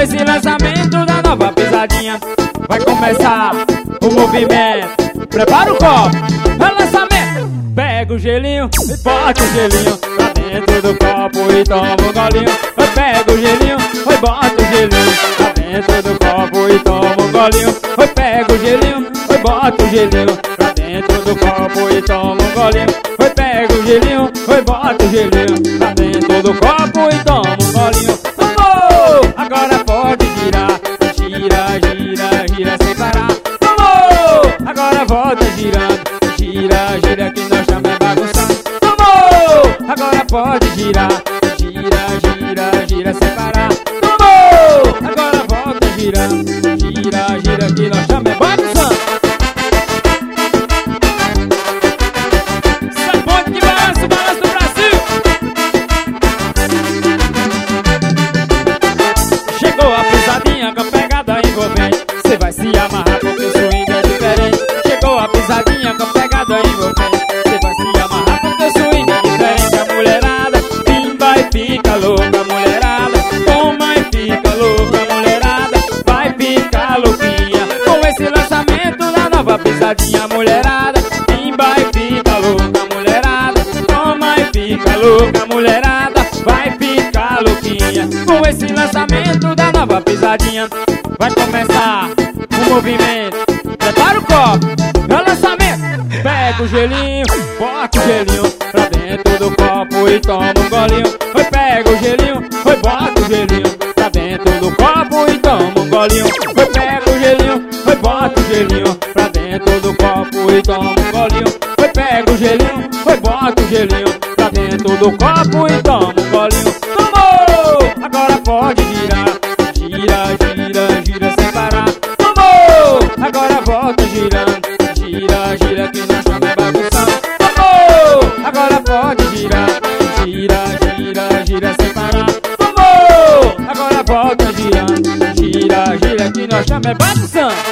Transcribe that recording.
esse lançamento da nova pisadinha, vai começar o movimento. Prepara o copo, é lançamento. Pega o gelinho e bota o gelinho pra dentro do copo e toma um golinho. Vai, pega o gelinho, vai, bota o gelinho pra dentro do copo e toma um golinho. Vai, pega o gelinho, vai, bota o gelinho pra dentro do copo e toma um golinho. Vai, pega o gelinho, vai, bota o gelinho pra dentro do copo e toma um golinho. Vamos! Agora pode girar, gira, gira, gira sem parar. Vamos! Agora volta girando, gira, gira que nós também bagunçando. Vamos! Agora pode girar, gira, gira, gira sem parar. Vamos! Agora volta girando, gira, gira que nós também bagunçando. Sabor de balanço, balanço do Brasil. Chegou a pisadinha com a pegada envolvente. Cê vai se amarrar porque o swing é diferente. Chegou a pisadinha com a pegada envolvente. Cê vai se amarrar porque o swing é diferente. A mulherada pimba e fica louca. A mulherada toma e fica louca. A mulherada vai ficar louquinha com esse lançamento da nova pisadinha. A mulherada pimba e fica louca. A mulherada toma e fica louca. A mulherada vai ficar louquinha com esse lançamento da nova pisadinha. Vai começar o movimento. Prepara o copo, é o lançamento. Pega o gelinho, bota o gelinho pra dentro do copo e toma um golinho. Vai, pega o gelinho, vai, bota o gelinho pra dentro do copo e toma um golinho. Vai, pega o gelinho, vai, bota o gelinho pra dentro do copo e toma um golinho. Vai, pega o gelinho, vai, bota o gelinho pra dentro do copo e toma um golinho. Tomou! Agora pode girar, gira, gira, gira sem parar. Tomou! Agora volta girando, gira, gira que nós também bagunçando. Tomou! Agora pode girar, gira, gira, gira sem parar. Tomou! Agora volta girando, gira, gira que nós também bagunçando.